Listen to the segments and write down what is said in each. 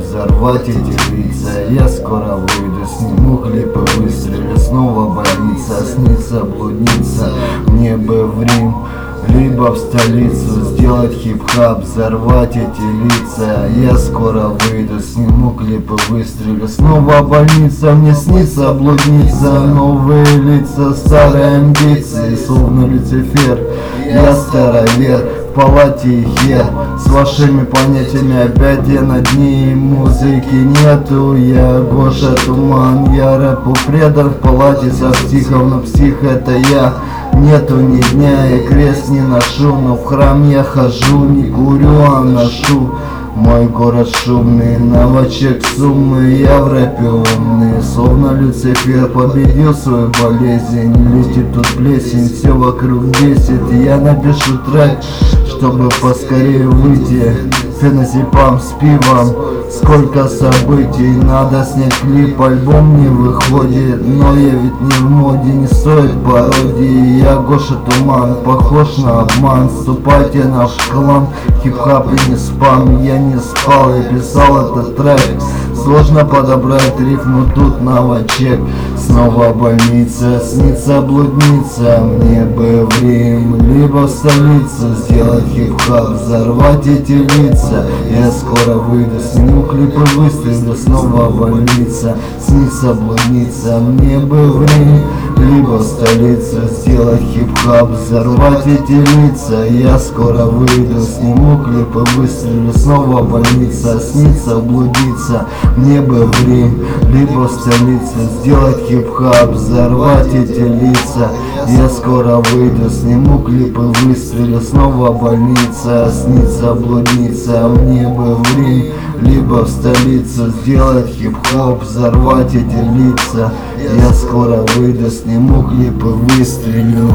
взорвать эти лица. Я скоро выйду, сниму клипы, выстрелю, снова больница. Снится блудница, мне бы в Рим, либо в столицу, сделать хип-хап, взорвать эти лица. Я скоро выйду, сниму клипы, выстрелю, снова больница. Мне снится блудница, новые лица, старые амбиции, словно Люцифер. Я старовер, в палате хер, с вашими понятиями опять я на дне, и музыки нету. Я Гоша Туман, я рэпу предан, в палате со психом, но псих это я. Нету ни дня, я крест не ношу, но в храм я хожу, не курю, а ношу. Мой город шумный, новачек суммы, я в рэпе умный, словно Люцифер победил свою болезнь. Летит тут плесень, все вокруг бесит. Я напишу трек, чтобы поскорее выйти, феназепам с пивом. Сколько событий, надо снять клип, альбом не выходит, но я ведь не в моде, не стоит пародии. Я Гоша Туман, похож на обман, вступайте в наш клан, хип-хап и не спам. Я не спал, я писал этот трек, сложно подобрать рифму, тут новачек. Снова больница, снится блудница, мне бы в Рим, либо в столицу, сделать хип-хап, взорвать эти лица. Я скоро выйду, сниму клипы, выстрелю, снова больница. Снится блудница, мне бы в Рим, либо в столицу, сделать хип-хап, взорвать эти лица. Я скоро выйду, сниму клипы, выстрелю, снова больница. Снится блудница, мне бы в Рим, либо в столицу, сделать хип-хап, взорвать эти лица. Я скоро выйду, сниму клипы, выстрелю, снова больница. Снится блудница, мне бы в Рим, либо в столицу, сделать хип-хоп, взорвать эти лица. Я скоро выйду, сниму клипы, выстрелю.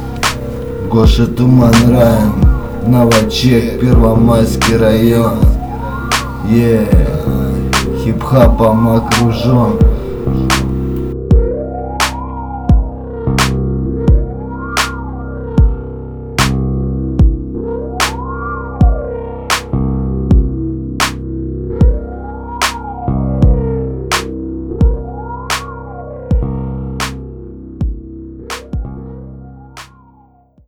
Гоша Туман, Райан, новачек, Первомайский район. Хип-хапом окружен.